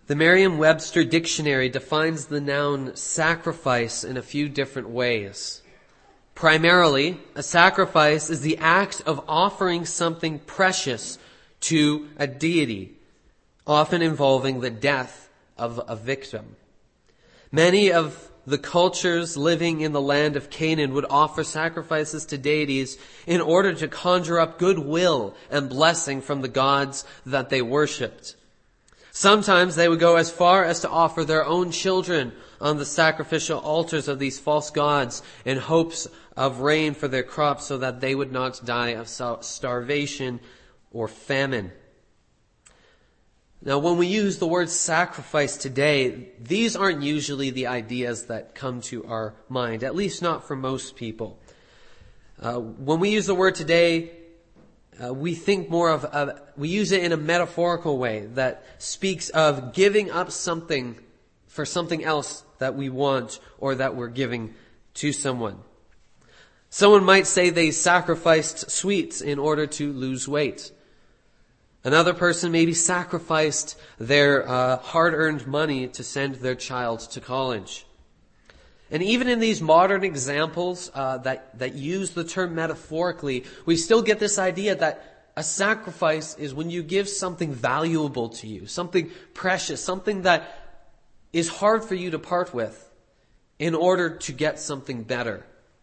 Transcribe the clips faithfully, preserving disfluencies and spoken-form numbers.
The Merriam-Webster Dictionary defines the noun sacrifice in a few different ways. Primarily, a sacrifice is the act of offering something precious to a deity, often involving the death of a victim. Many of the cultures living in the land of Canaan would offer sacrifices to deities in order to conjure up goodwill and blessing from the gods that they worshipped. Sometimes they would go as far as to offer their own children on the sacrificial altars of these false gods in hopes of rain for their crops so that they would not die of starvation or famine. Now, when we use the word sacrifice today, these aren't usually the ideas that come to our mind, at least not for most people. Uh, when we use the word today, uh, we think more of, uh, we use it in a metaphorical way that speaks of giving up something for something else that we want or that we're giving to someone. Someone might say they sacrificed sweets in order to lose weight. Another person maybe sacrificed their uh, hard-earned money to send their child to college. And even in these modern examples uh, that, that use the term metaphorically, we still get this idea that a sacrifice is when you give something valuable to you, something precious, something that is hard for you to part with in order to get something better.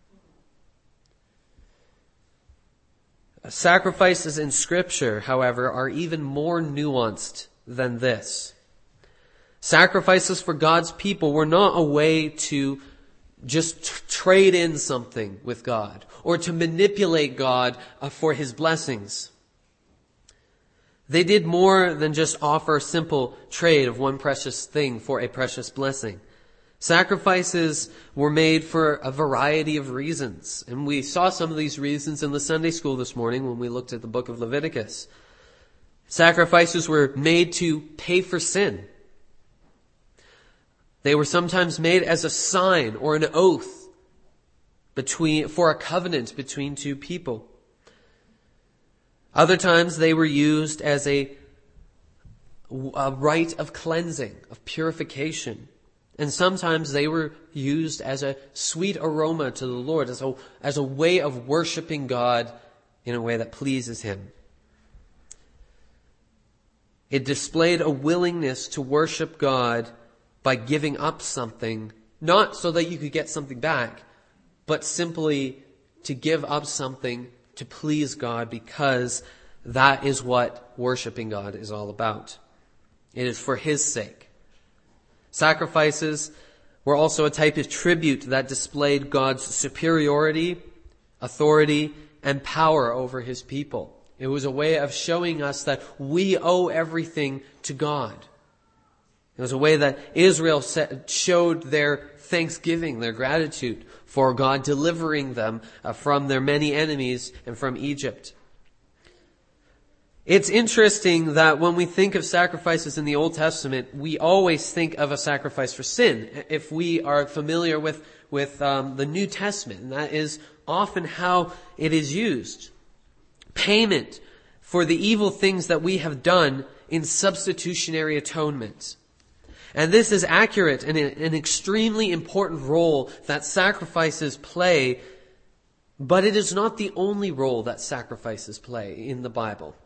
Sacrifices in Scripture, however, are even more nuanced than this. Sacrifices for God's people were not a way to just t- trade in something with God or to manipulate God uh, for His blessings. They did more than just offer a simple trade of one precious thing for a precious blessing. Sacrifices were made for a variety of reasons. And we saw some of these reasons in the Sunday school this morning when we looked at the book of Leviticus. Sacrifices were made to pay for sin. They were sometimes made as a sign or an oath between, for a covenant between two people. Other times they were used as a, a rite of cleansing, of purification. And sometimes they were used as a sweet aroma to the Lord, as a, as a way of worshiping God in a way that pleases Him. It displayed a willingness to worship God by giving up something, not so that you could get something back, but simply to give up something to please God, because that is what worshiping God is all about. It is for His sake. Sacrifices were also a type of tribute that displayed God's superiority, authority, and power over His people. It was a way of showing us that we owe everything to God. It was a way that Israel showed their thanksgiving, their gratitude for God delivering them from their many enemies and from Egypt. It's interesting that when we think of sacrifices in the Old Testament, we always think of a sacrifice for sin. If we are familiar with, with um, the New Testament, and that is often how it is used. Payment for the evil things that we have done in substitutionary atonement. And this is accurate and an extremely important role that sacrifices play, but it is not the only role that sacrifices play in the Bible.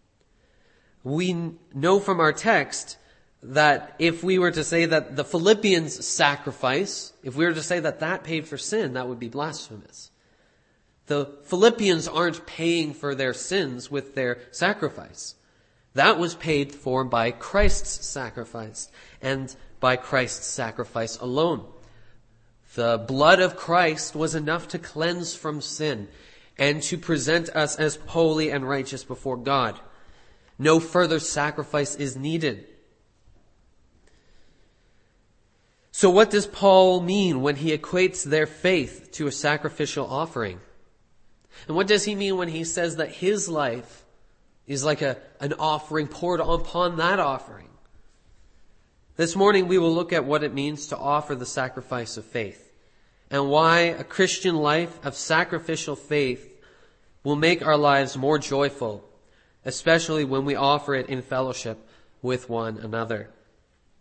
We know from our text that if we were to say that the Philippians sacrifice, if we were to say that that paid for sin, that would be blasphemous. The Philippians aren't paying for their sins with their sacrifice. That was paid for by Christ's sacrifice and by Christ's sacrifice alone. The blood of Christ was enough to cleanse from sin and to present us as holy and righteous before God. No further sacrifice is needed. So what does Paul mean when he equates their faith to a sacrificial offering? And what does he mean when he says that his life is like a, an offering poured upon that offering? This morning we will look at what it means to offer the sacrifice of faith and why a Christian life of sacrificial faith will make our lives more joyful, especially when we offer it in fellowship with one another.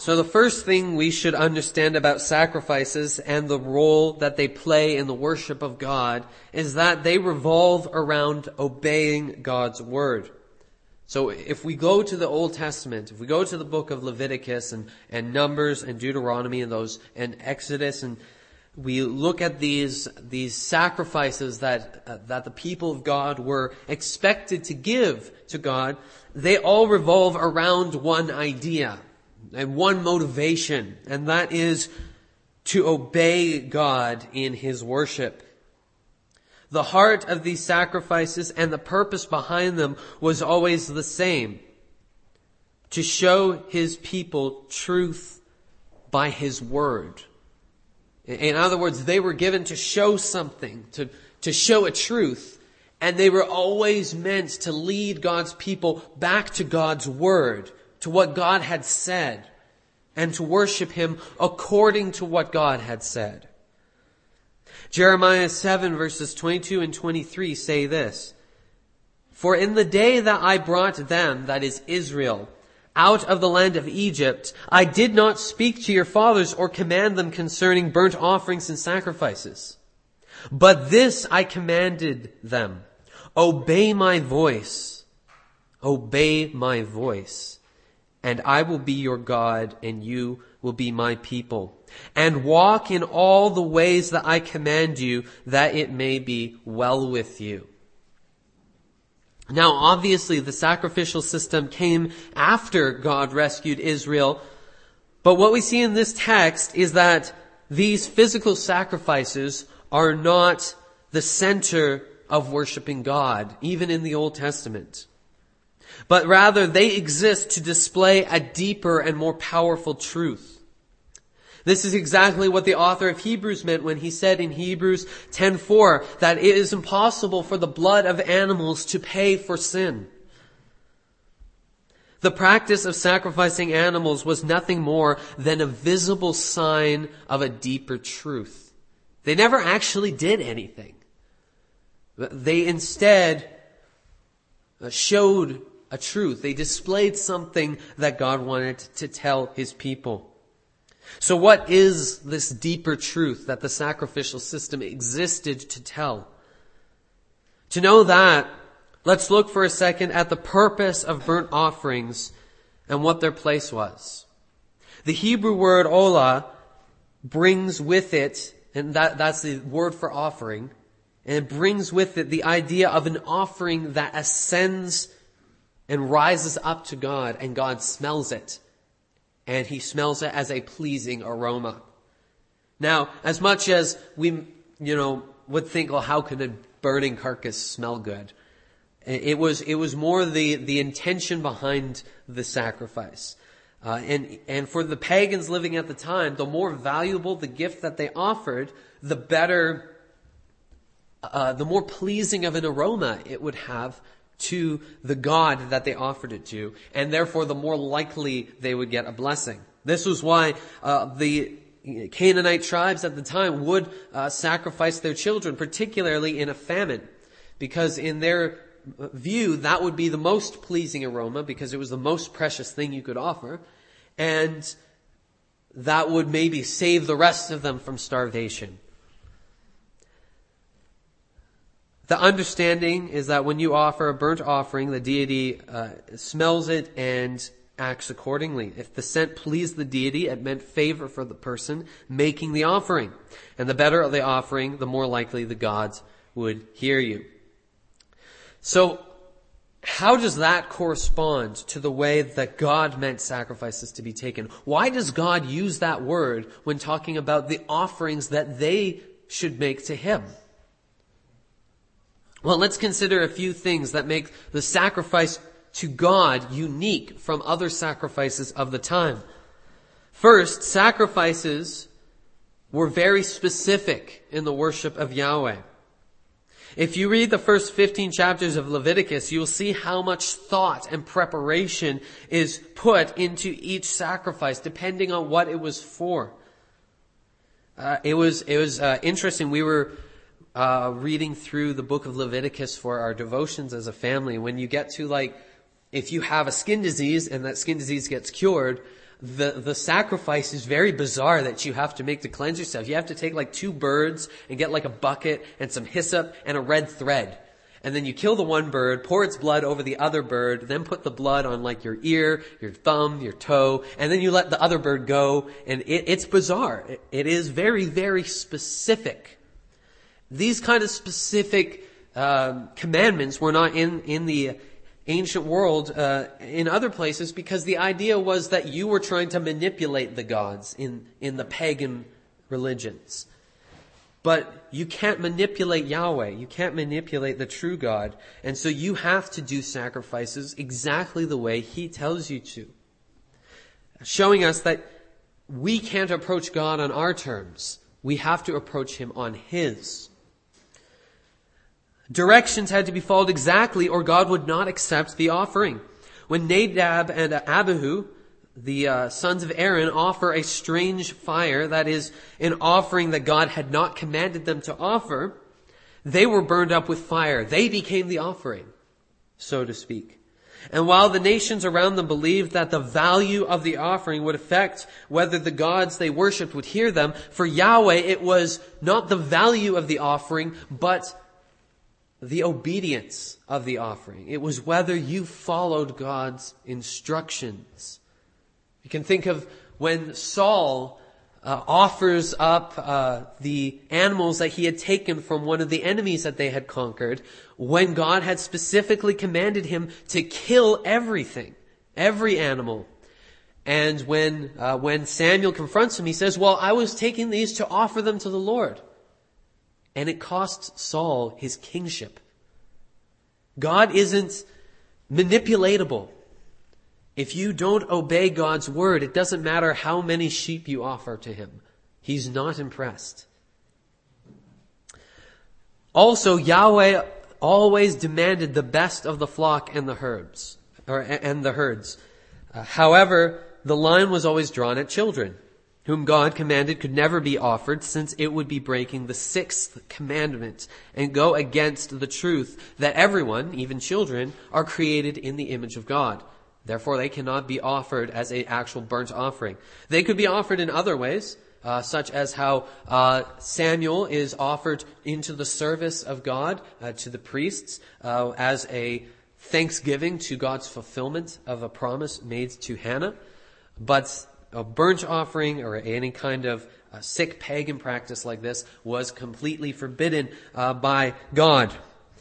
So the first thing we should understand about sacrifices and the role that they play in the worship of God is that they revolve around obeying God's word. So if we go to the Old Testament, if we go to the book of Leviticus and, and Numbers and Deuteronomy and those and Exodus, and we look at these these sacrifices that uh, that the people of God were expected to give to God, they all revolve around one idea and one motivation, and that is to obey God in His worship. The heart of these sacrifices and the purpose behind them was always the same: to show His people truth by His word. In other words, they were given to show something, to, to show a truth, and they were always meant to lead God's people back to God's word, to what God had said, and to worship Him according to what God had said. Jeremiah seven verses twenty-two and twenty-three say this: "For in the day that I brought them," that is Israel, "out of the land of Egypt, I did not speak to your fathers or command them concerning burnt offerings and sacrifices. But this I commanded them: obey my voice, obey my voice, and I will be your God, and you will be my people. And walk in all the ways that I command you, that it may be well with you." Now, obviously, the sacrificial system came after God rescued Israel. But what we see in this text is that these physical sacrifices are not the center of worshiping God, even in the Old Testament. But rather, they exist to display a deeper and more powerful truth. This is exactly what the author of Hebrews meant when he said in Hebrews ten four that it is impossible for the blood of animals to pay for sin. The practice of sacrificing animals was nothing more than a visible sign of a deeper truth. They never actually did anything. They instead showed a truth. They displayed something that God wanted to tell His people. So what is this deeper truth that the sacrificial system existed to tell? To know that, let's look for a second at the purpose of burnt offerings and what their place was. The Hebrew word olah brings with it, and that, that's the word for offering, and it brings with it the idea of an offering that ascends and rises up to God, and God smells it. And He smells it as a pleasing aroma. Now, as much as we, you know, would think, well, how could a burning carcass smell good? It was, it was more the, the intention behind the sacrifice. Uh, and, and for the pagans living at the time, the more valuable the gift that they offered, the better, uh, the more pleasing of an aroma it would have to the God that they offered it to, and therefore the more likely they would get a blessing. This was why uh, the Canaanite tribes at the time would uh, sacrifice their children, particularly in a famine, because in their view that would be the most pleasing aroma, because it was the most precious thing you could offer, and that would maybe save the rest of them from starvation. The understanding is that when you offer a burnt offering, the deity uh, smells it and acts accordingly. If the scent pleased the deity, it meant favor for the person making the offering. And the better the offering, the more likely the gods would hear you. So, how does that correspond to the way that God meant sacrifices to be taken? Why does God use that word when talking about the offerings that they should make to Him? Well, let's consider a few things that make the sacrifice to God unique from other sacrifices of the time. First, sacrifices were very specific in the worship of Yahweh. If you read the first fifteen chapters of Leviticus, you'll see how much thought and preparation is put into each sacrifice, depending on what it was for. Uh, it was, it was uh, interesting. We were Uh, reading through the book of Leviticus for our devotions as a family. When you get to, like, if you have a skin disease and that skin disease gets cured, the, the sacrifice is very bizarre that you have to make to cleanse yourself. You have to take like two birds and get like a bucket and some hyssop and a red thread. And then you kill the one bird, pour its blood over the other bird, then put the blood on like your ear, your thumb, your toe, and then you let the other bird go. And it, it's bizarre. It, it is very, very specific. These kind of specific um, commandments were not in, in the ancient world uh, in other places, because the idea was that you were trying to manipulate the gods in, in the pagan religions. But you can't manipulate Yahweh. You can't manipulate the true God. And so you have to do sacrifices exactly the way He tells you to. Showing us that we can't approach God on our terms. We have to approach Him on His. Directions had to be followed exactly, or God would not accept the offering. When Nadab and Abihu, the uh, sons of Aaron, offer a strange fire, that is, an offering that God had not commanded them to offer, they were burned up with fire. They became the offering, so to speak. And while the nations around them believed that the value of the offering would affect whether the gods they worshipped would hear them, for Yahweh it was not the value of the offering, but the obedience of the offering. It was whether you followed God's instructions. You can think of when Saul uh, offers up uh, the animals that he had taken from one of the enemies that they had conquered, when God had specifically commanded him to kill everything, every animal. And when uh, when Samuel confronts him, he says, well, I was taking these to offer them to the Lord. And it cost Saul his kingship. God isn't manipulatable. If you don't obey God's word, it doesn't matter how many sheep you offer to Him. He's not impressed. Also, Yahweh always demanded the best of the flock and the herds, or and the herds. Uh, however, the line was always drawn at children, whom God commanded could never be offered, since it would be breaking the sixth commandment and go against the truth that everyone, even children, are created in the image of God. Therefore, they cannot be offered as an actual burnt offering. They could be offered in other ways, uh, such as how uh, Samuel is offered into the service of God uh, to the priests uh, as a thanksgiving to God's fulfillment of a promise made to Hannah. But a burnt offering or any kind of uh, sick pagan practice like this was completely forbidden uh, by God.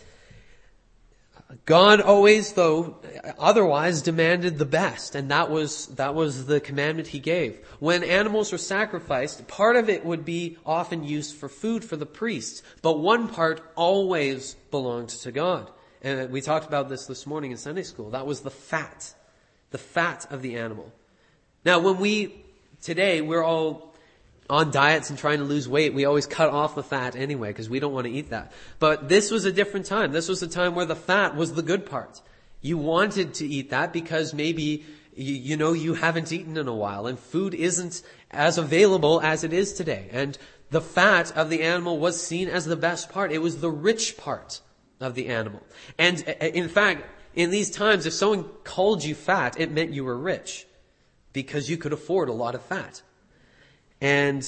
God always, though, otherwise demanded the best, and that was that was the commandment He gave. When animals were sacrificed, part of it would be often used for food for the priests, but one part always belonged to God. And we talked about this this morning in Sunday school. That was the fat, the fat of the animal. Now, when we, today, we're all on diets and trying to lose weight, we always cut off the fat anyway because we don't want to eat that. But this was a different time. This was a time where the fat was the good part. You wanted to eat that because maybe, you, you know, you haven't eaten in a while and food isn't as available as it is today. And the fat of the animal was seen as the best part. It was the rich part of the animal. And in fact, in these times, if someone called you fat, it meant you were rich because you could afford a lot of fat. And,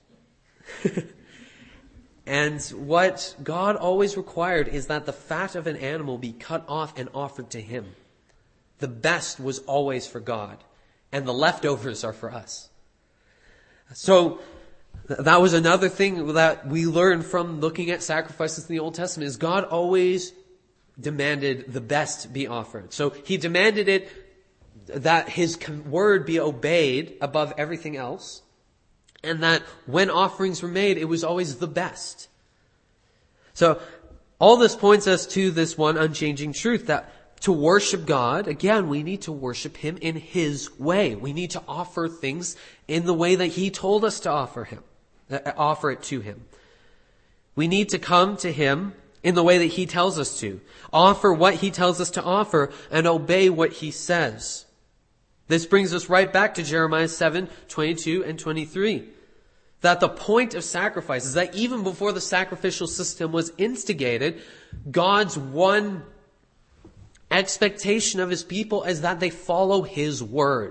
and what God always required is that the fat of an animal be cut off and offered to Him. The best was always for God, and the leftovers are for us. So, that was another thing that we learned from looking at sacrifices in the Old Testament, is God always demanded the best be offered. So, He demanded it, that His word be obeyed above everything else. And that when offerings were made, it was always the best. So, all this points us to this one unchanging truth, that to worship God, again, we need to worship Him in His way. We need to offer things in the way that He told us to offer Him, uh, offer it to Him. We need to come to Him in the way that He tells us to. Offer what He tells us to offer and obey what He says. This brings us right back to Jeremiah seven, twenty-two and twenty-three. That the point of sacrifice is that even before the sacrificial system was instigated, God's one expectation of His people is that they follow His word.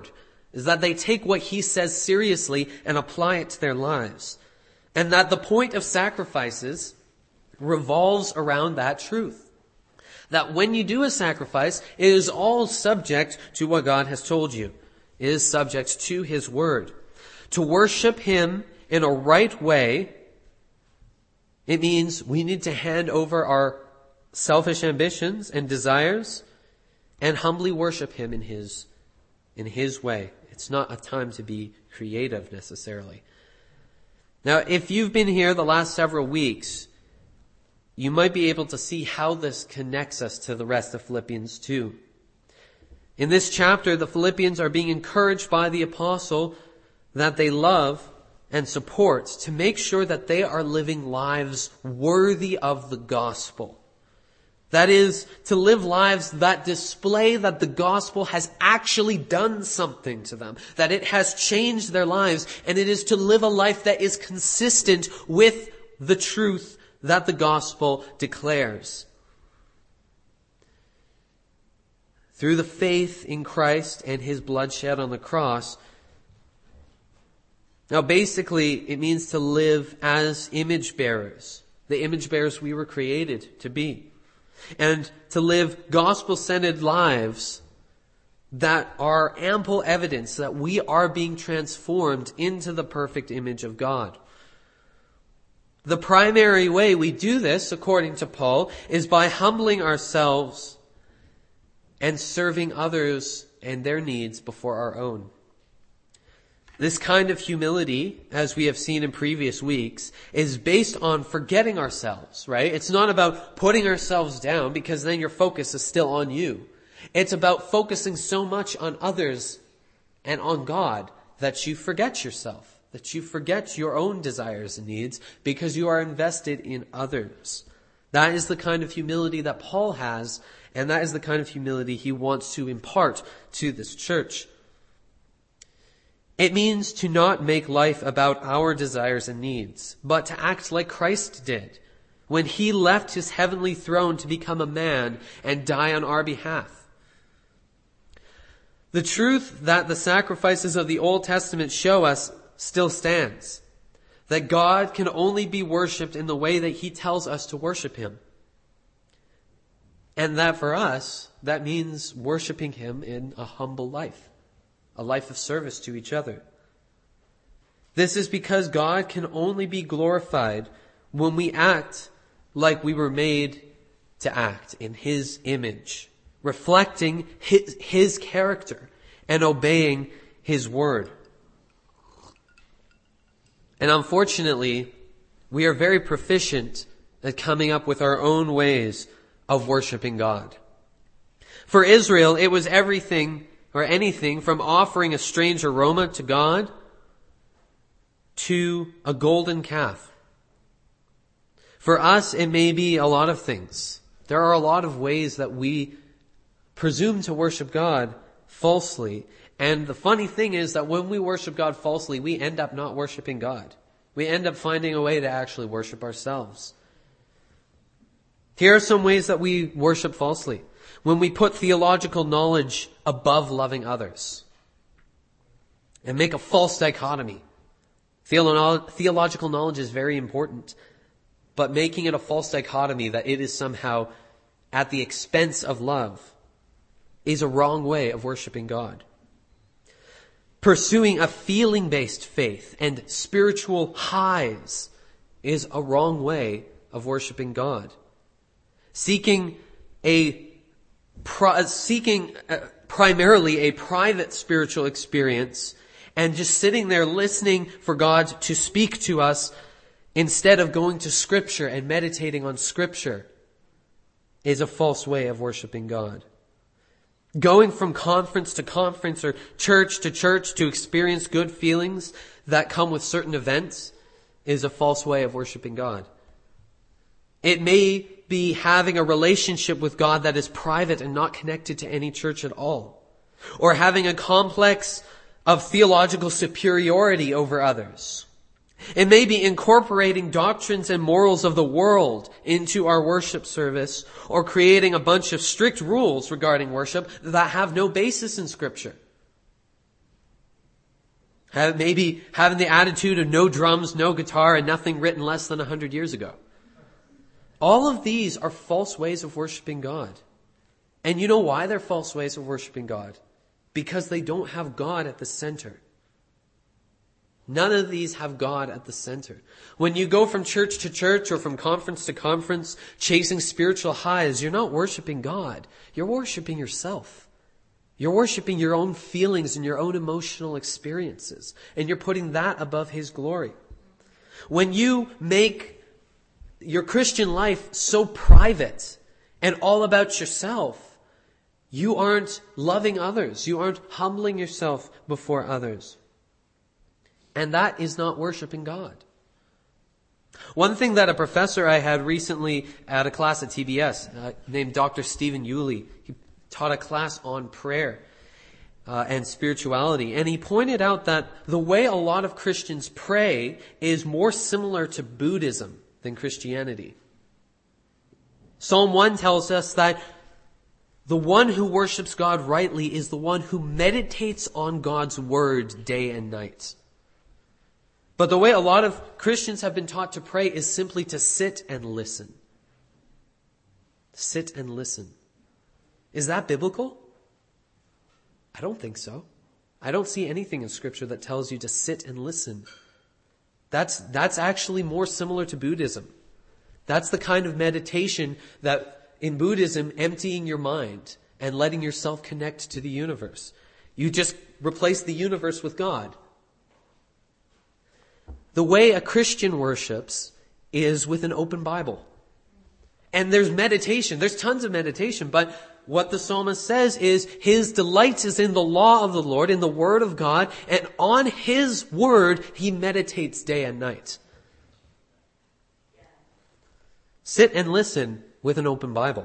is that they take what he says seriously and apply it to their lives. And that the point of sacrifices revolves around that truth. That when you do a sacrifice, it is all subject to what God has told you. It is subject to his word. To worship him in a right way, it means we need to hand over our selfish ambitions and desires and humbly worship him in his, in his way. It's not a time to be creative necessarily. Now, if you've been here the last several weeks, you might be able to see how this connects us to the rest of Philippians two. In this chapter, the Philippians are being encouraged by the apostle that they love and support to make sure that they are living lives worthy of the gospel. That is, to live lives that display that the gospel has actually done something to them, that it has changed their lives, and it is to live a life that is consistent with the truth that the gospel declares. Through the faith in Christ and his blood shed on the cross. Now basically, it means to live as image bearers, the image bearers we were created to be. And to live gospel-centered lives that are ample evidence that we are being transformed into the perfect image of God. The primary way we do this, according to Paul, is by humbling ourselves and serving others and their needs before our own. This kind of humility, as we have seen in previous weeks, is based on forgetting ourselves, right? It's not about putting ourselves down because then your focus is still on you. It's about focusing so much on others and on God that you forget yourself, that you forget your own desires and needs because you are invested in others. That is the kind of humility that Paul has, and that is the kind of humility he wants to impart to this church. It means to not make life about our desires and needs, but to act like Christ did when he left his heavenly throne to become a man and die on our behalf. The truth that the sacrifices of the Old Testament show us still stands. That God can only be worshipped in the way that he tells us to worship him. And that for us, that means worshiping him in a humble life. A life of service to each other. This is because God can only be glorified when we act like we were made to act in his image, reflecting his, his character and obeying his word. And unfortunately, we are very proficient at coming up with our own ways of worshiping God. For Israel, it was everything or anything from offering a strange aroma to God to a golden calf. For us, it may be a lot of things. There are a lot of ways that we presume to worship God falsely. And the funny thing is that when we worship God falsely, we end up not worshiping God. We end up finding a way to actually worship ourselves. Here are some ways that we worship falsely. When we put theological knowledge above loving others and make a false dichotomy. Theolo- theological knowledge is very important, but making it a false dichotomy that it is somehow at the expense of love is a wrong way of worshiping God. Pursuing a feeling-based faith and spiritual highs is a wrong way of worshiping God. Seeking a Pro, seeking uh, primarily a private spiritual experience and just sitting there listening for God to speak to us instead of going to Scripture and meditating on Scripture is a false way of worshiping God. Going from conference to conference or church to church to experience good feelings that come with certain events is a false way of worshiping God. It may be having a relationship with God that is private and not connected to any church at all. Or having a complex of theological superiority over others. It may be incorporating doctrines and morals of the world into our worship service, or creating a bunch of strict rules regarding worship that have no basis in Scripture. Have, maybe having the attitude of no drums, no guitar, and nothing written less than a hundred years ago. All of these are false ways of worshiping God. And you know why they're false ways of worshiping God? Because they don't have God at the center. None of these have God at the center. When you go from church to church or from conference to conference, chasing spiritual highs, you're not worshiping God. You're worshiping yourself. You're worshiping your own feelings and your own emotional experiences. And you're putting that above His glory. When you make your Christian life so private and all about yourself, you aren't loving others. You aren't humbling yourself before others. And that is not worshiping God. One thing that a professor I had recently at a class at T B S, uh, named Doctor Stephen Yulee, he taught a class on prayer uh, and spirituality. And he pointed out that the way a lot of Christians pray is more similar to Buddhism than Christianity. Psalm one tells us that the one who worships God rightly is the one who meditates on God's word day and night. But the way a lot of Christians have been taught to pray is simply to sit and listen. Sit and listen. Is that biblical? I don't think so. I don't see anything in Scripture that tells you to sit and listen. That's, that's actually more similar to Buddhism. That's the kind of meditation that in Buddhism, emptying your mind and letting yourself connect to the universe. You just replace the universe with God. The way a Christian worships is with an open Bible. And there's meditation. There's tons of meditation. But what the psalmist says is his delight is in the law of the Lord, in the word of God. And on His word, he meditates day and night. Sit and listen with an open Bible.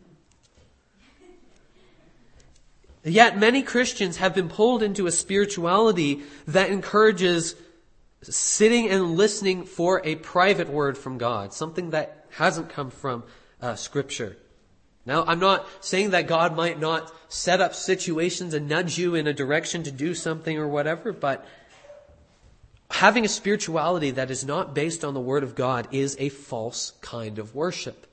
Yet many Christians have been pulled into a spirituality that encourages sitting and listening for a private word from God, something that hasn't come from uh, Scripture. Now, I'm not saying that God might not set up situations and nudge you in a direction to do something or whatever, but having a spirituality that is not based on the Word of God is a false kind of worship.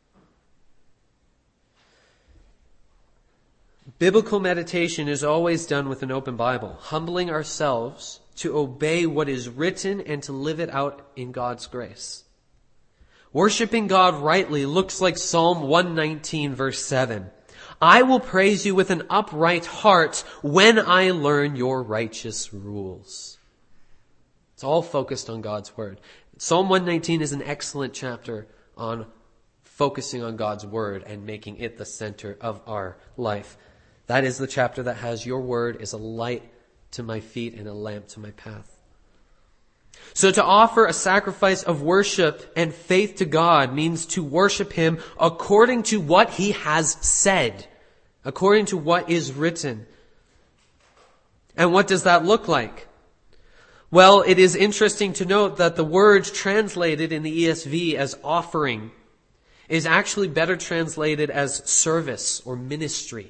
Biblical meditation is always done with an open Bible, humbling ourselves to obey what is written and to live it out in God's grace. Worshipping God rightly looks like Psalm one nineteen verse seven. I will praise you with an upright heart when I learn your righteous rules. It's all focused on God's word. Psalm one nineteen is an excellent chapter on focusing on God's word and making it the center of our life. That is the chapter that has your word is a light to my feet and a lamp to my path. So to offer a sacrifice of worship and faith to God means to worship Him according to what He has said, according to what is written. And what does that look like? Well, it is interesting to note that the word translated in the E S V as offering is actually better translated as service or ministry.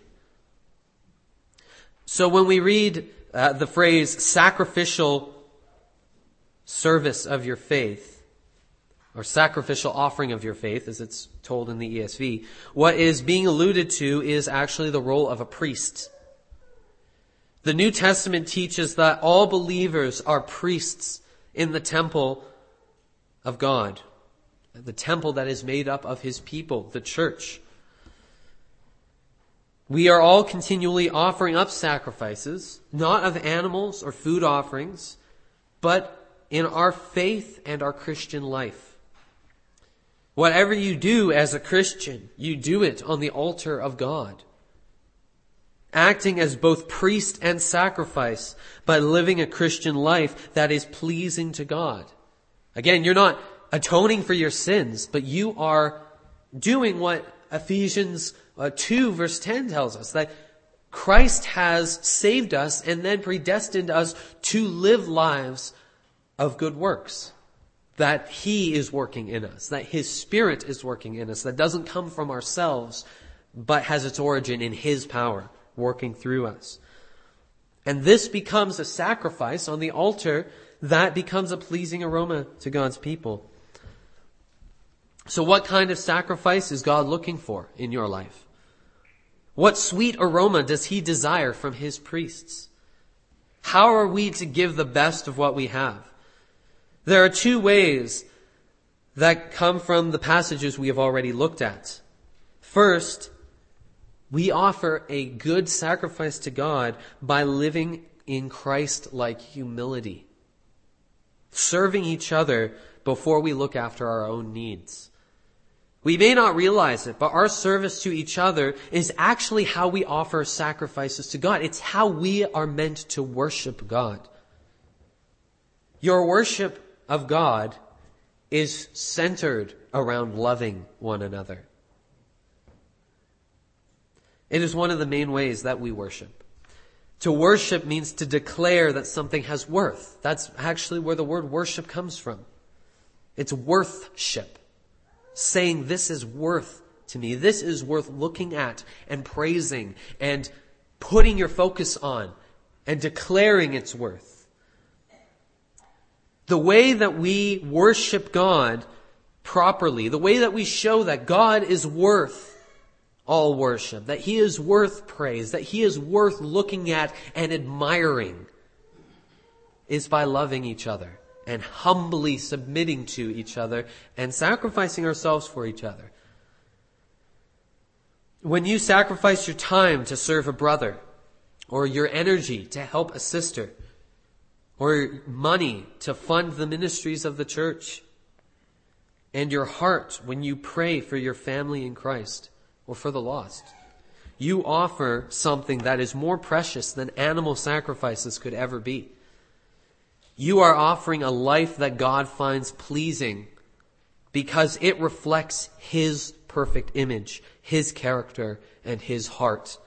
So when we read uh, the phrase sacrificial service of your faith, or sacrificial offering of your faith, as it's told in the E S V, what is being alluded to is actually the role of a priest. The New Testament teaches that all believers are priests in the temple of God, the temple that is made up of His people, the church. We are all continually offering up sacrifices, not of animals or food offerings, but in our faith and our Christian life. Whatever you do as a Christian, you do it on the altar of God, acting as both priest and sacrifice by living a Christian life that is pleasing to God. Again, you're not atoning for your sins, but you are doing what Ephesians uh, two verse ten tells us, that Christ has saved us and then predestined us to live lives of good works. That He is working in us, that His Spirit is working in us, that doesn't come from ourselves, but has its origin in His power working through us. And this becomes a sacrifice on the altar that becomes a pleasing aroma to God's people. So what kind of sacrifice is God looking for in your life? What sweet aroma does he desire from his priests? How are we to give the best of what we have? There are two ways that come from the passages we have already looked at. First, we offer a good sacrifice to God by living in Christ-like humility, serving each other before we look after our own needs. We may not realize it, but our service to each other is actually how we offer sacrifices to God. It's how we are meant to worship God. Your worship of God is centered around loving one another. It is one of the main ways that we worship. To worship means to declare that something has worth. That's actually where the word worship comes from. It's worthship. Saying this is worth to me. This is worth looking at and praising and putting your focus on and declaring its worth. The way that we worship God properly, the way that we show that God is worth all worship, that he is worth praise, that he is worth looking at and admiring, is by loving each other and humbly submitting to each other and sacrificing ourselves for each other. When you sacrifice your time to serve a brother, or your energy to help a sister, or money to fund the ministries of the church, and your heart when you pray for your family in Christ, or for the lost, you offer something that is more precious than animal sacrifices could ever be. You are offering a life that God finds pleasing because it reflects his perfect image, his character, and his heart.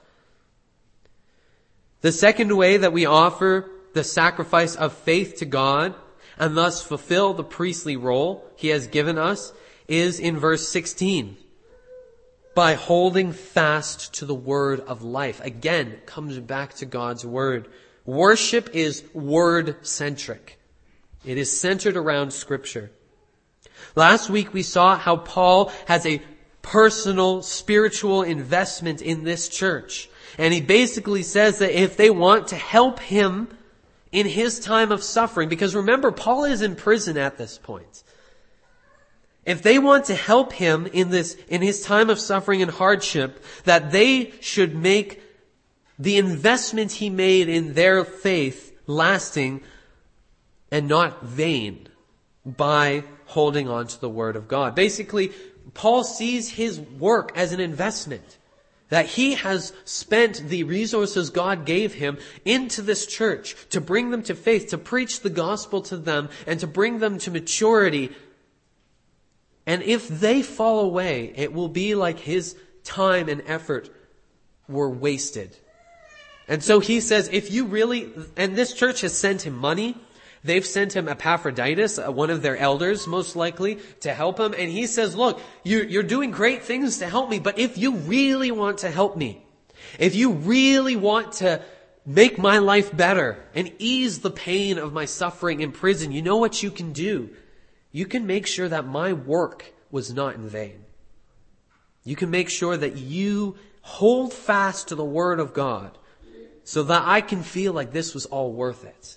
The second way that we offer the sacrifice of faith to God and thus fulfill the priestly role he has given us is in verse sixteen. By holding fast to the word of life. Again, it comes back to God's word. Worship is word-centric. It is centered around Scripture. Last week we saw how Paul has a personal, spiritual investment in this church. And he basically says that if they want to help him in his time of suffering, because remember, Paul is in prison at this point. If they want to help him in this, in his time of suffering and hardship, that they should make the investment he made in their faith lasting and not vain by holding on to the word of God. Basically, Paul sees his work as an investment, that he has spent the resources God gave him into this church to bring them to faith, to preach the gospel to them, and to bring them to maturity. And if they fall away, it will be like his time and effort were wasted. And so he says, if you really, and this church has sent him money, they've sent him Epaphroditus, one of their elders, most likely, to help him. And he says, look, you, you're doing great things to help me, but if you really want to help me, if you really want to make my life better and ease the pain of my suffering in prison, you know what you can do? You can make sure that my work was not in vain. You can make sure that you hold fast to the word of God so that I can feel like this was all worth it.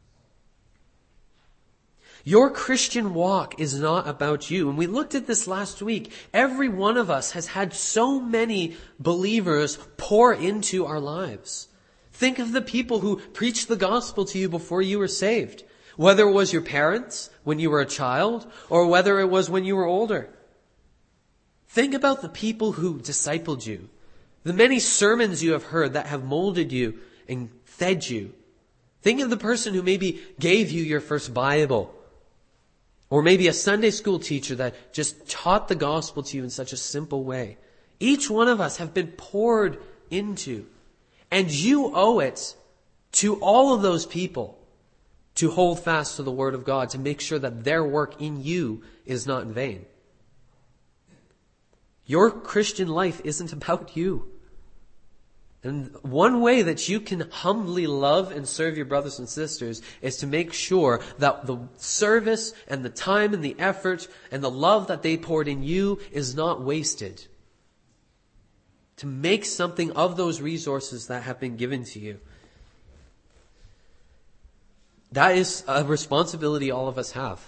Your Christian walk is not about you. And we looked at this last week. Every one of us has had so many believers pour into our lives. Think of the people who preached the gospel to you before you were saved. Whether it was your parents when you were a child or whether it was when you were older. Think about the people who discipled you. The many sermons you have heard that have molded you and fed you. Think of the person who maybe gave you your first Bible. Or maybe a Sunday school teacher that just taught the gospel to you in such a simple way. Each one of us have been poured into. And you owe it to all of those people to hold fast to the word of God, to make sure that their work in you is not in vain. Your Christian life isn't about you. And one way that you can humbly love and serve your brothers and sisters is to make sure that the service and the time and the effort and the love that they poured in you is not wasted. To make something of those resources that have been given to you. That is a responsibility all of us have.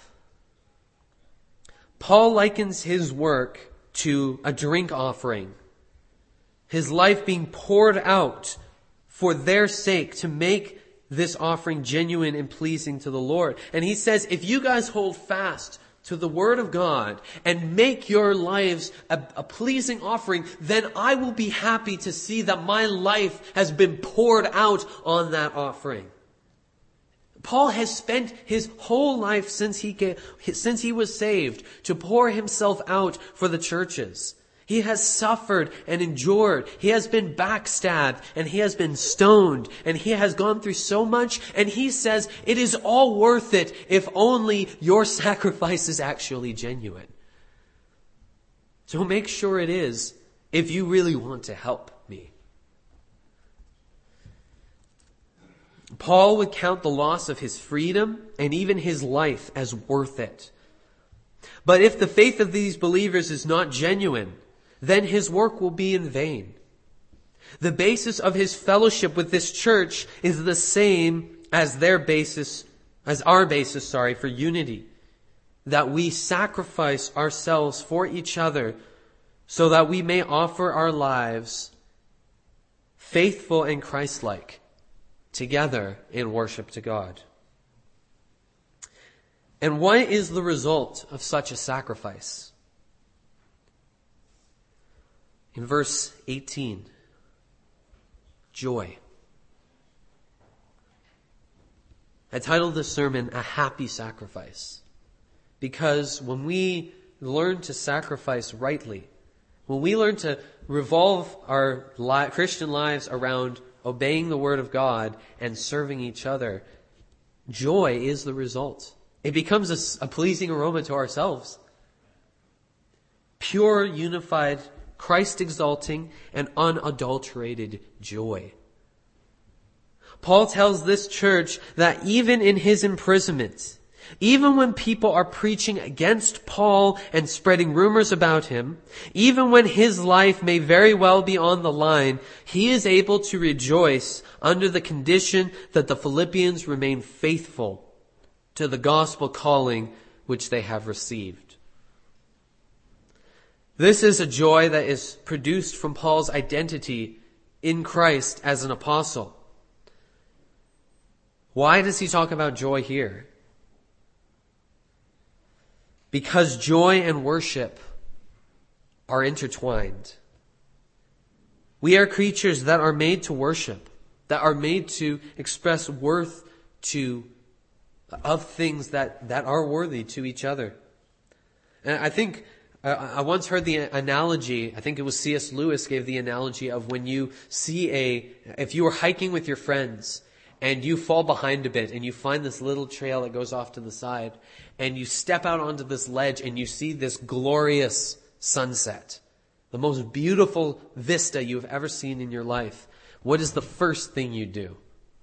Paul likens his work to a drink offering. His life being poured out for their sake to make this offering genuine and pleasing to the Lord. And he says, if you guys hold fast to the Word of God and make your lives a, a pleasing offering, then I will be happy to see that my life has been poured out on that offering. Paul has spent his whole life since he gave, since he was saved to pour himself out for the churches. He has suffered and endured. He has been backstabbed and he has been stoned and he has gone through so much. And he says it is all worth it if only your sacrifice is actually genuine. So make sure it is if you really want to help me. Paul would count the loss of his freedom and even his life as worth it. But if the faith of these believers is not genuine, then his work will be in vain. The basis of his fellowship with this church is the same as their basis, as our basis, sorry, for unity. That we sacrifice ourselves for each other so that we may offer our lives faithful and Christ-like together in worship to God. And what is the result of such a sacrifice? In verse eighteen, joy. I titled this sermon, A Happy Sacrifice. Because when we learn to sacrifice rightly, when we learn to revolve our li- Christian lives around obeying the Word of God and serving each other, joy is the result. It becomes a, a pleasing aroma to ourselves. Pure, unified, Christ-exalting, and unadulterated joy. Paul tells this church that even in his imprisonment, even when people are preaching against Paul and spreading rumors about him, even when his life may very well be on the line, he is able to rejoice under the condition that the Philippians remain faithful to the gospel calling which they have received. This is a joy that is produced from Paul's identity in Christ as an apostle. Why does he talk about joy here? Because joy and worship are intertwined. We are creatures that are made to worship, that are made to express worth to of things that, that are worthy to each other. And I think I once heard the analogy, I think it was C S Lewis gave the analogy of when you see a, if you were hiking with your friends and you fall behind a bit and you find this little trail that goes off to the side and you step out onto this ledge and you see this glorious sunset, the most beautiful vista you've ever seen in your life. What is the first thing you do?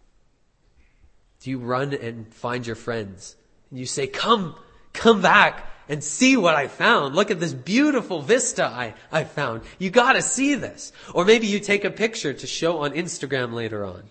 Do you run and find your friends and you say, come, come back and see what I found. Look at this beautiful vista I, I found. You gotta see this. Or maybe you take a picture to show on Instagram later on.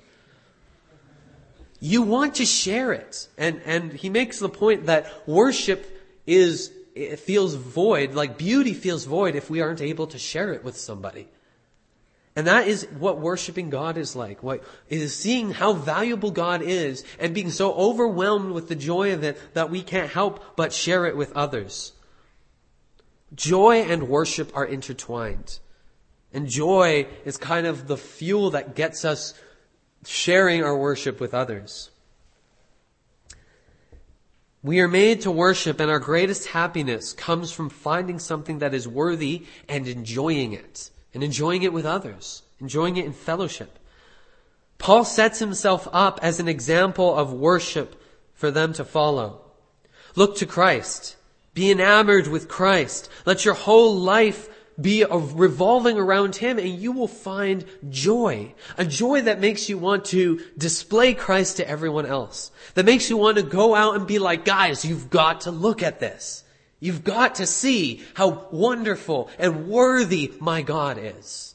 You want to share it. And, and he makes the point that worship is, it feels void, like beauty feels void if we aren't able to share it with somebody. And that is what worshiping God is like. What is seeing how valuable God is and being so overwhelmed with the joy of it that we can't help but share it with others. Joy and worship are intertwined. And joy is kind of the fuel that gets us sharing our worship with others. We are made to worship, and our greatest happiness comes from finding something that is worthy and enjoying it. And enjoying it with others. Enjoying it in fellowship. Paul sets himself up as an example of worship for them to follow. Look to Christ. Be enamored with Christ. Let your whole life be revolving around Him, and you will find joy. A joy that makes you want to display Christ to everyone else. That makes you want to go out and be like, guys, you've got to look at this. You've got to see how wonderful and worthy my God is.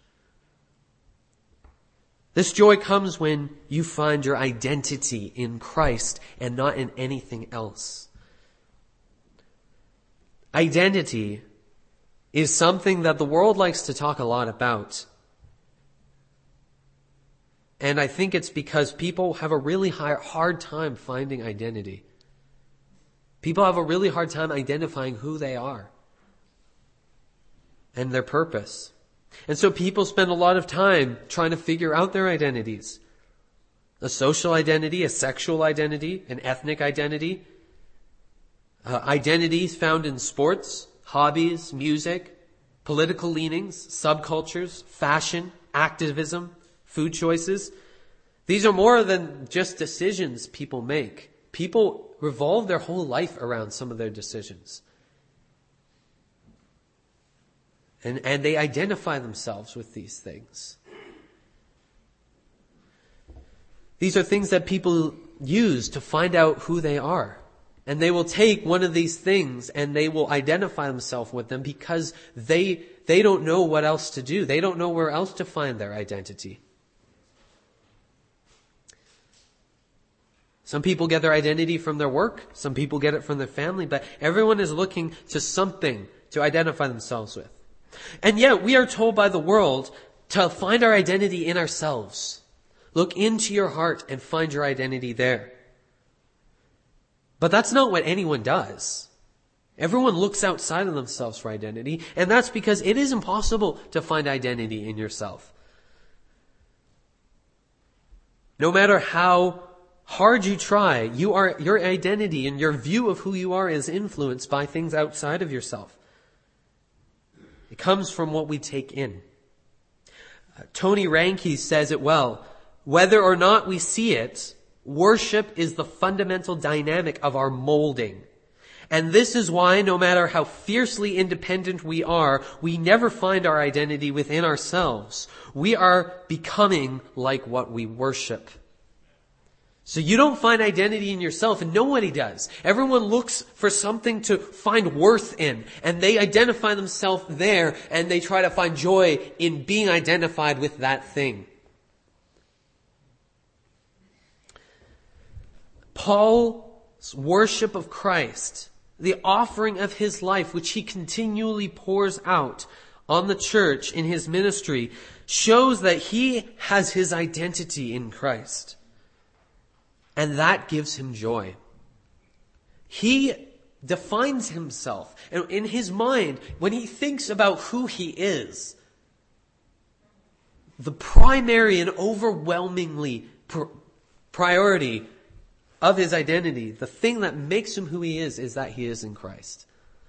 This joy comes when you find your identity in Christ and not in anything else. Identity is something that the world likes to talk a lot about. And I think it's because people have a really high, hard time finding identity. People have a really hard time identifying who they are and their purpose. And so people spend a lot of time trying to figure out their identities. A social identity, a sexual identity, an ethnic identity. Uh, identities found in sports, hobbies, music, political leanings, subcultures, fashion, activism, food choices. These are more than just decisions people make. People revolve their whole life around some of their decisions. And, and they identify themselves with these things. These are things that people use to find out who they are. And they will take one of these things and they will identify themselves with them because they, they don't know what else to do. They don't know where else to find their identity. Some people get their identity from their work. Some people get it from their family. But everyone is looking to something to identify themselves with. And yet we are told by the world to find our identity in ourselves. Look into your heart and find your identity there. But that's not what anyone does. Everyone looks outside of themselves for identity, and that's because it is impossible to find identity in yourself. No matter how hard you try, you are, your identity and your view of who you are is influenced by things outside of yourself. It comes from what we take in. Uh, Tony Reinke says it well. Whether or not we see it, worship is the fundamental dynamic of our molding. And this is why no matter how fiercely independent we are, we never find our identity within ourselves. We are becoming like what we worship. So you don't find identity in yourself, and nobody does. Everyone looks for something to find worth in, and they identify themselves there, and they try to find joy in being identified with that thing. Paul's worship of Christ, the offering of his life, which he continually pours out on the church in his ministry, shows that he has his identity in Christ. And that gives him joy. He defines himself. And in his mind, when he thinks about who he is, the primary and overwhelmingly pr- priority of his identity, the thing that makes him who he is, is that he is in Christ.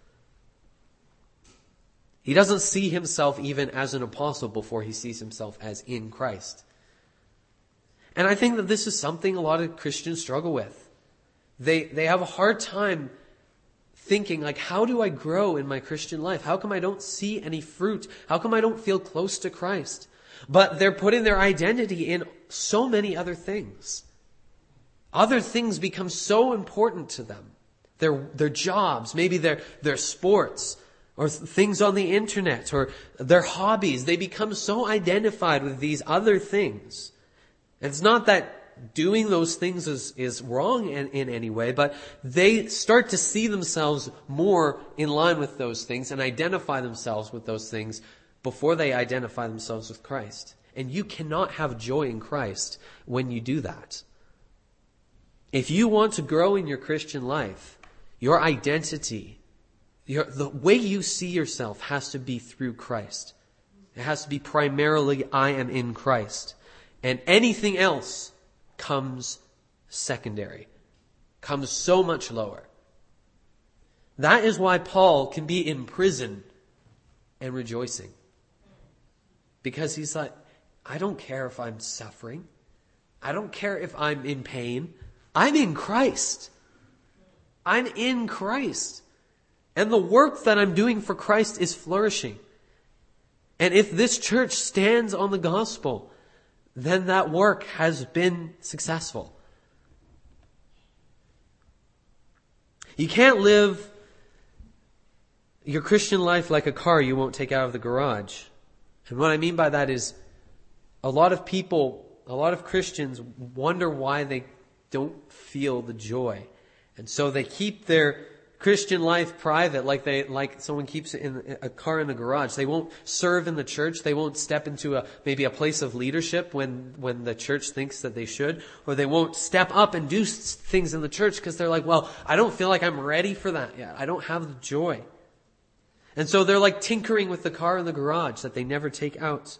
He doesn't see himself even as an apostle before he sees himself as in Christ. And I think that this is something a lot of Christians struggle with. They they have a hard time thinking, like, how do I grow in my Christian life? How come I don't see any fruit? How come I don't feel close to Christ? But they're putting their identity in so many other things. Other things become so important to them. Their their jobs, maybe their their sports, or things on the internet, or their hobbies. They become so identified with these other things. It's not that doing those things is, is wrong in, in any way, but they start to see themselves more in line with those things and identify themselves with those things before they identify themselves with Christ. And you cannot have joy in Christ when you do that. If you want to grow in your Christian life, your identity, your, the way you see yourself has to be through Christ. It has to be primarily, I am in Christ. And anything else comes secondary, comes so much lower. That is why Paul can be in prison and rejoicing. Because he's like, I don't care if I'm suffering. I don't care if I'm in pain. I'm in Christ. I'm in Christ. And the work that I'm doing for Christ is flourishing. And if this church stands on the gospel, then that work has been successful. You can't live your Christian life like a car you won't take out of the garage. And what I mean by that is a lot of people, a lot of Christians wonder why they don't feel the joy. And so they keep their Christian life private, like they, like someone keeps it in a car in the garage. They won't serve in the church. They won't step into a, maybe a place of leadership when, when the church thinks that they should, or they won't step up and do things in the church because they're like, well, I don't feel like I'm ready for that yet. I don't have the joy. And so they're like tinkering with the car in the garage that they never take out.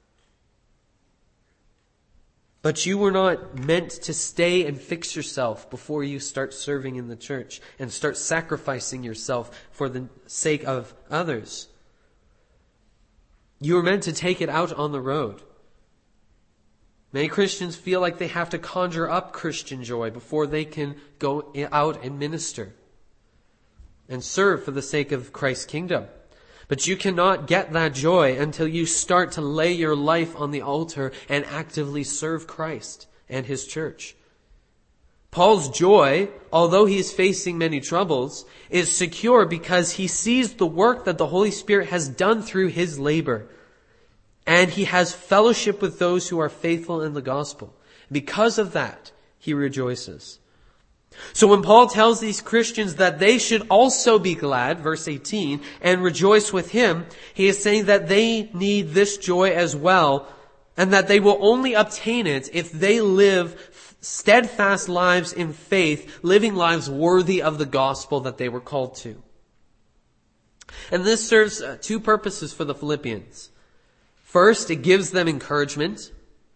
But you were not meant to stay and fix yourself before you start serving in the church and start sacrificing yourself for the sake of others. You were meant to take it out on the road. Many Christians feel like they have to conjure up Christian joy before they can go out and minister and serve for the sake of Christ's kingdom. But you cannot get that joy until you start to lay your life on the altar and actively serve Christ and His church. Paul's joy, although he is facing many troubles, is secure because he sees the work that the Holy Spirit has done through his labor. And he has fellowship with those who are faithful in the gospel. Because of that, he rejoices. So when Paul tells these Christians that they should also be glad, verse eighteen, and rejoice with him, he is saying that they need this joy as well, and that they will only obtain it if they live steadfast lives in faith, living lives worthy of the gospel that they were called to. And this serves two purposes for the Philippians. First, it gives them encouragement.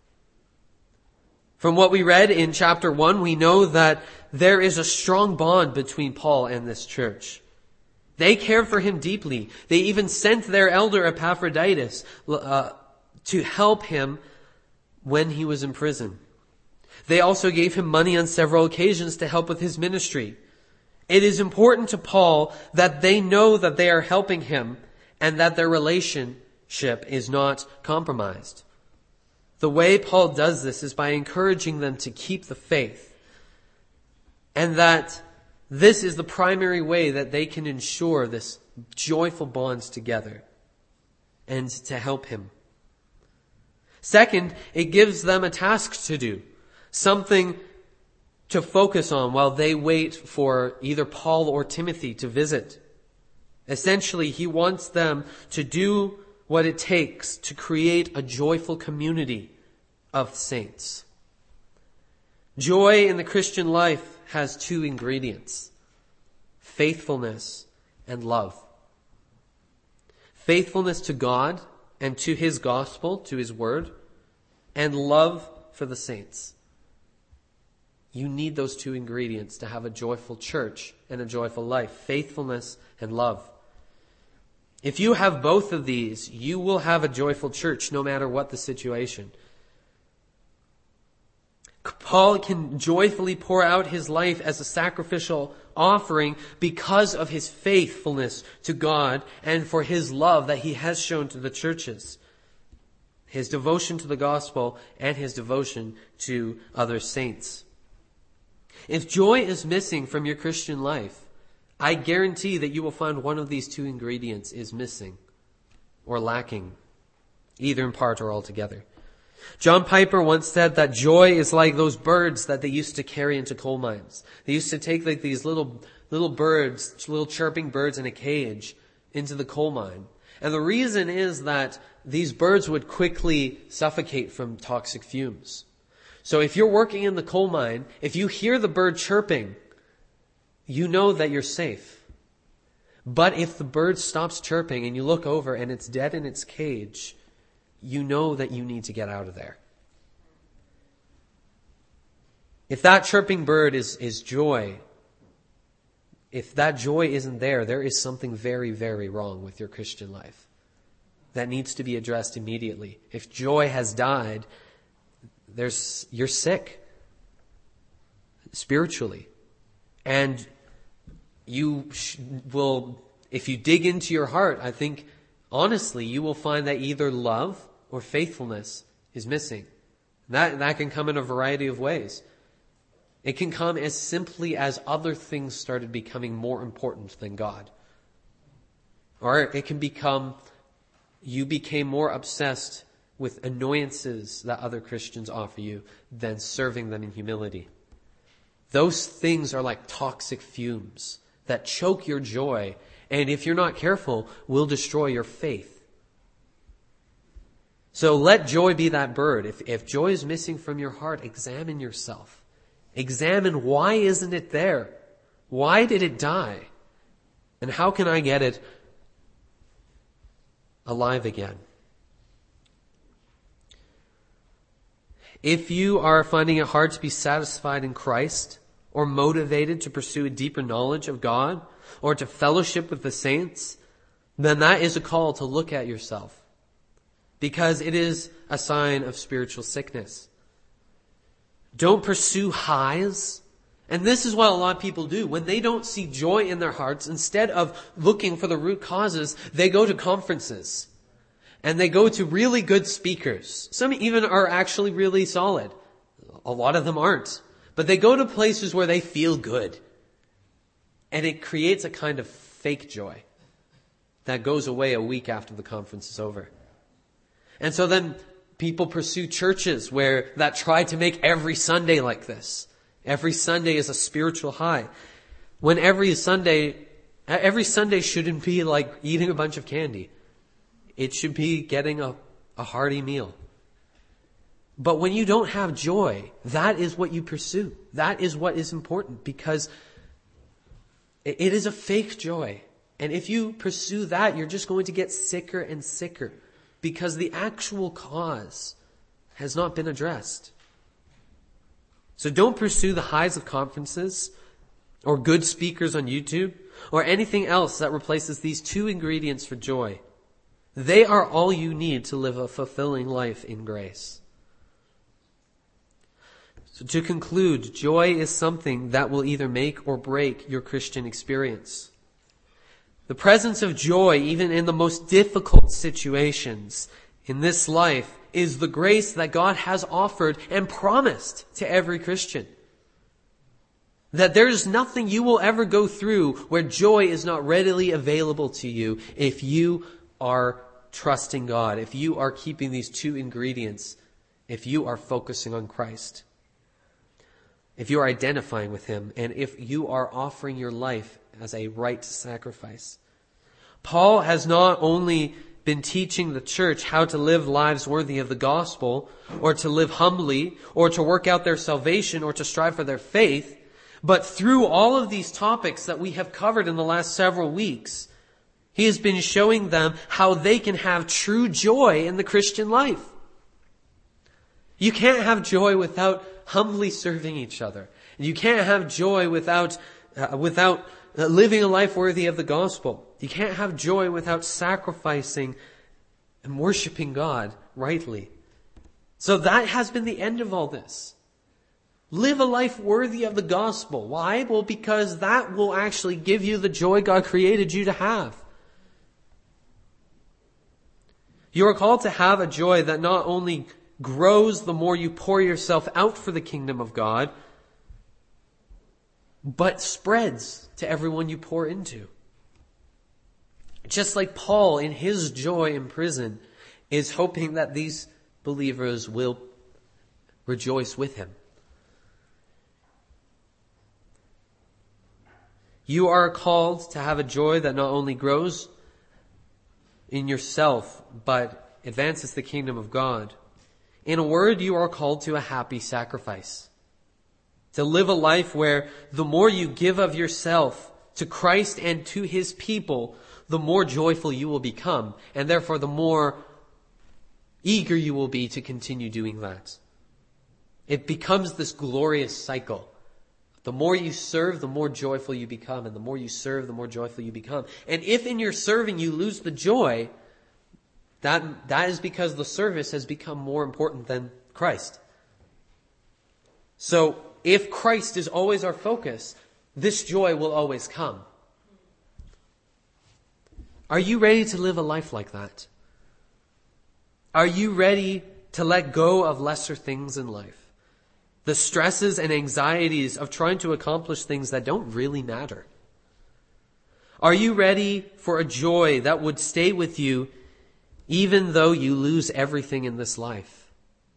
From what we read in chapter one, we know that there is a strong bond between Paul and this church. They cared for him deeply. They even sent their elder Epaphroditus uh, to help him when he was in prison. They also gave him money on several occasions to help with his ministry. It is important to Paul that they know that they are helping him and that their relationship is not compromised. The way Paul does this is by encouraging them to keep the faith, and that this is the primary way that they can ensure this joyful bonds together and to help him. Second, it gives them a task to do, something to focus on while they wait for either Paul or Timothy to visit. Essentially, he wants them to do what it takes to create a joyful community of saints. Joy in the Christian life has two ingredients: faithfulness and love. Faithfulness to God and to His gospel, to His word, and love for the saints. You need those two ingredients to have a joyful church and a joyful life: faithfulness and love. If you have both of these, you will have a joyful church no matter what the situation. Paul can joyfully pour out his life as a sacrificial offering because of his faithfulness to God and for his love that he has shown to the churches. His devotion to the gospel and his devotion to other saints. If joy is missing from your Christian life, I guarantee that you will find one of these two ingredients is missing or lacking, either in part or altogether. John Piper once said that joy is like those birds that they used to carry into coal mines. They used to take like these little little birds, little chirping birds in a cage into the coal mine. And the reason is that these birds would quickly suffocate from toxic fumes. So if you're working in the coal mine, if you hear the bird chirping, you know that you're safe. But if the bird stops chirping and you look over and it's dead in its cage, you know that you need to get out of there. If that chirping bird is, is joy, if that joy isn't there, there is something very, very wrong with your Christian life that needs to be addressed immediately. If joy has died, there's you're sick spiritually. And you will, if you dig into your heart, I think honestly, you will find that either love or faithfulness is missing. That, that can come in a variety of ways. It can come as simply as other things started becoming more important than God. Or it can become, you became more obsessed with annoyances that other Christians offer you than serving them in humility. Those things are like toxic fumes that choke your joy, and if you're not careful, will destroy your faith. So let joy be that bird. If, if joy is missing from your heart, examine yourself. Examine, why isn't it there? Why did it die? And how can I get it alive again? If you are finding it hard to be satisfied in Christ, or motivated to pursue a deeper knowledge of God, or to fellowship with the saints, then that is a call to look at yourself, because it is a sign of spiritual sickness. Don't pursue highs. And this is what a lot of people do. When they don't see joy in their hearts, instead of looking for the root causes, they go to conferences. And they go to really good speakers. Some even are actually really solid. A lot of them aren't. But they go to places where they feel good. And it creates a kind of fake joy that goes away a week after the conference is over. And so then people pursue churches where that try to make every Sunday like this. Every Sunday is a spiritual high. When every Sunday, every Sunday shouldn't be like eating a bunch of candy. It should be getting a, a hearty meal. But when you don't have joy, that is what you pursue. That is what is important, because it is a fake joy. And if you pursue that, you're just going to get sicker and sicker, because the actual cause has not been addressed. So don't pursue the highs of conferences or good speakers on YouTube or anything else that replaces these two ingredients for joy. They are all you need to live a fulfilling life in grace. So to conclude, joy is something that will either make or break your Christian experience. The presence of joy, even in the most difficult situations in this life, is the grace that God has offered and promised to every Christian. That there is nothing you will ever go through where joy is not readily available to you if you are trusting God, if you are keeping these two ingredients, if you are focusing on Christ, if you are identifying with Him, and if you are offering your life as a right sacrifice. Paul has not only been teaching the church how to live lives worthy of the gospel, or to live humbly, or to work out their salvation, or to strive for their faith, but through all of these topics that we have covered in the last several weeks, he has been showing them how they can have true joy in the Christian life. You can't have joy without humbly serving each other. You can't have joy without uh, without uh, living a life worthy of the gospel. You can't have joy without sacrificing and worshiping God rightly. So that has been the end of all this. Live a life worthy of the gospel. Why? Well, because that will actually give you the joy God created you to have. You are called to have a joy that not only grows the more you pour yourself out for the kingdom of God, but spreads to everyone you pour into. Just like Paul, in his joy in prison, is hoping that these believers will rejoice with him. You are called to have a joy that not only grows in yourself, but advances the kingdom of God. In a word, you are called to a happy sacrifice. To live a life where the more you give of yourself to Christ and to His people, the more joyful you will become, and therefore the more eager you will be to continue doing that. It becomes this glorious cycle. The more you serve, the more joyful you become, and the more you serve, the more joyful you become. And if in your serving you lose the joy, that, that is because the service has become more important than Christ. So, if Christ is always our focus, this joy will always come. Are you ready to live a life like that? Are you ready to let go of lesser things in life? The stresses and anxieties of trying to accomplish things that don't really matter. Are you ready for a joy that would stay with you even though you lose everything in this life?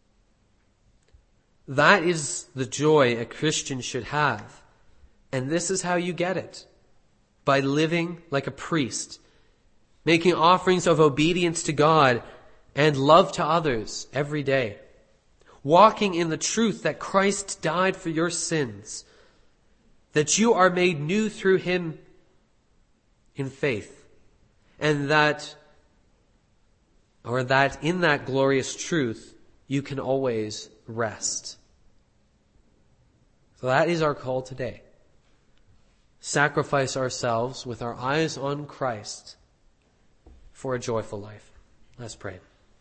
That is the joy a Christian should have. And this is how you get it. By living like a priest, making offerings of obedience to God and love to others every day. Walking in the truth that Christ died for your sins, that you are made new through him in faith, and that, or that in that glorious truth, you can always rest. So that is our call today. Sacrifice ourselves with our eyes on Christ for a joyful life. Let's pray.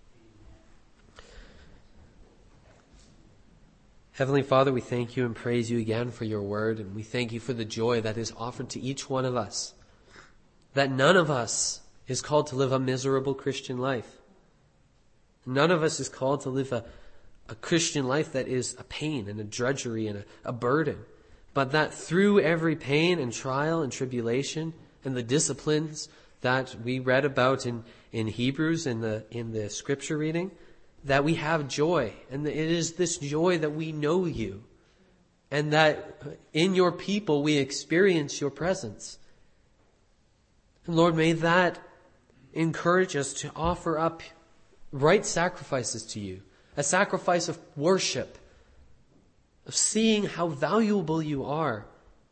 Heavenly Father, we thank you and praise you again for your word, and we thank you for the joy that is offered to each one of us. That none of us is called to live a miserable Christian life. None of us is called to live a, a Christian life that is a pain and a drudgery and a, a burden. But that through every pain and trial and tribulation and the disciplines that we read about in, in Hebrews in the, in the scripture reading, that we have joy. And it is this joy that we know you. And that in your people we experience your presence. And Lord, may that encourage us to offer up right sacrifices to you. A sacrifice of worship, of seeing how valuable you are,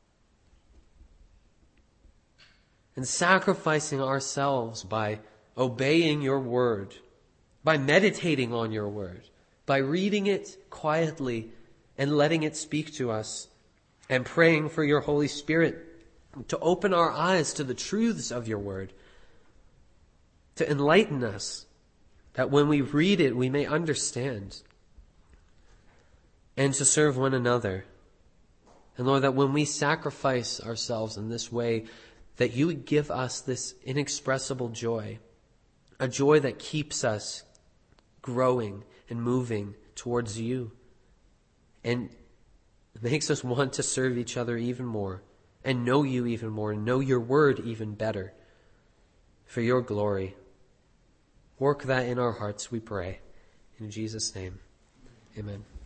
and sacrificing ourselves by obeying your word, by meditating on your word, by reading it quietly and letting it speak to us, and praying for your Holy Spirit to open our eyes to the truths of your word, to enlighten us, that when we read it we may understand, and to serve one another. And Lord, that when we sacrifice ourselves in this way, that you would give us this inexpressible joy, a joy that keeps us growing and moving towards you, and makes us want to serve each other even more, and know you even more, and know your word even better, for your glory. Work that in our hearts, we pray. In Jesus' name, amen.